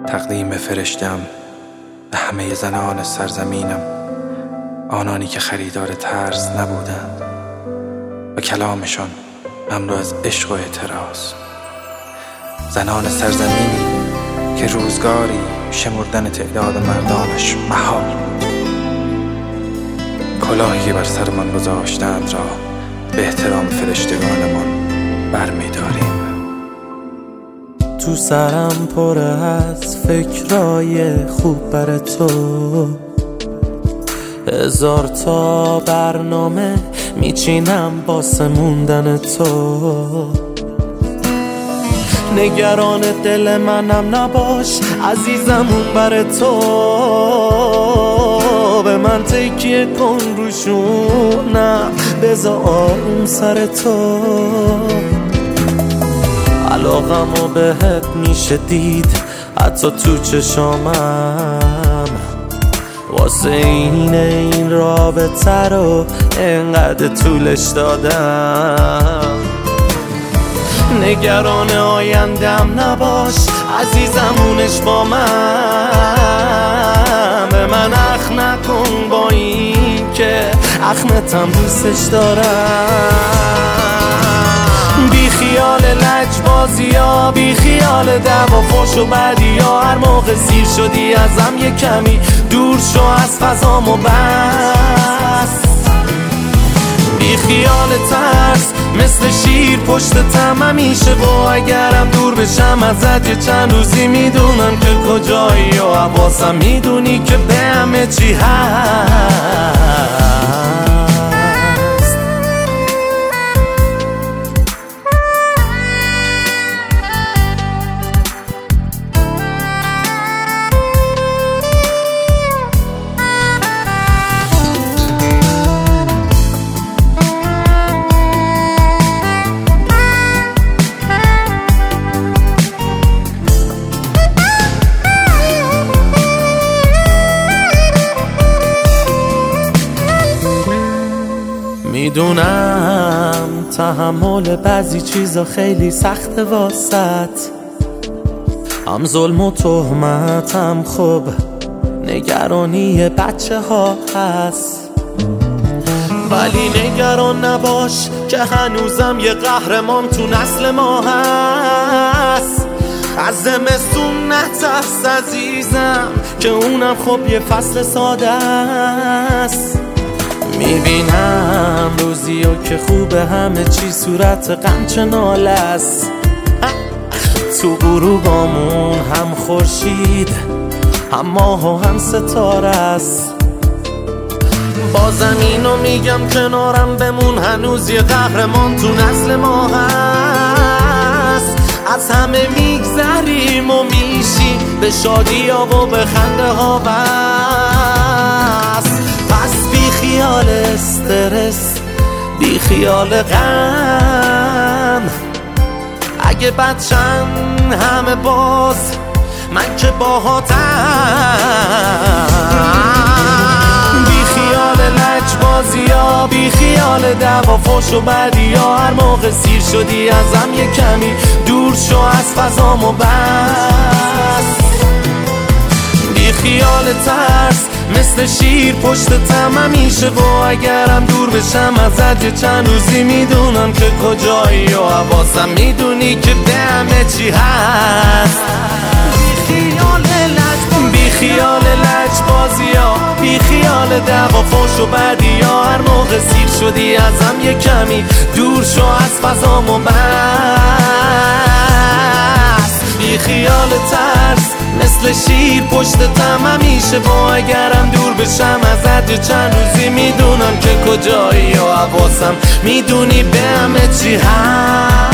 تقدیم فرشتم به همه زنان سرزمینم، آنانی که خریدار ترس نبودند و کلامشان مملو از عشق و اعتراض. زنان سرزمینی که روزگاری شمردن تعداد مردانش محال بود. کلاهی بر سرمان گذاشتند را به احترام فرشتگانمان برمی‌داریم. تو سرم پره از فکرای خوب بر تو، 1000 تا برنامه میچینم واسه موندن تو. نگران دل منم نباش عزیزم، اون بر تو. به من تکیه کن روشونم، بذار آروم سر تو. علاقمو بهت میشه دید حتی تو چشامم، واسه این رابطه رو انقدر طولش دادم. نگران آیندم نباش عزیزم، اونش با من. به من اخ نکن با این که اخمتم دوستش دارم. بی خیال لجبازی ها، بی خیال دعوا فحش و بدی ها. هر موقع سیر شدی ازم یه کمی دور شو از فضامو بس. بی خیال ترس مثل شیر پشتتم همیشه، و اگرم دور بشم ازت یه چند روزی میدونم که کجایی و حواسم میدونی که به همه چی هست. میدونم تحمل بعضی چیزا خیلی سخته واسط، هم ظلم و تهمت هم خب نگرانی بچه ها هست. ولی نگران نباش که هنوزم یه قهرمان تو نسل ما هست. از زمستون نترس عزیزم که اونم خب یه فصل ساده است. میبینم روزیو که خوبه همه چی صورت غم چه ناله است. تو غروبامون هم خورشید هم ماه و هم ستاره است. بازم اینو میگم کنارم بمون، هنوز یه قهرمان تو نسل ما هست. از همه میگذریم و میشیم به شادی ها و به خنده ها بس. پس بی خیال استرس، بی خیال غم. اگه بچن همه باز من که باهاتم. بی خیال لجبازی ها، بی خیال دعوا فحش و بدی ها. هر موقع سیر شدی ازم یه کمی دور شو از فضامو بس. بی خیال ترس مثل شیر پشتتم همیشه، و اگرم دور بشم ازت یه چند روزی میدونم که کجایی و حواسم میدونی که به همه چی هست. بی خیال لجبازی ها، بی خیال دعوا فحش و بدی ها. هر موقع سیر شدی ازم یه کمی دور شو از فضامو بس. بی خیال ترس مثل شیر پشتتم همیشه، و اگرم دور بشم ازت یه چند روزی میدونم که کجایی و حواسم میدونی به همه چی هست.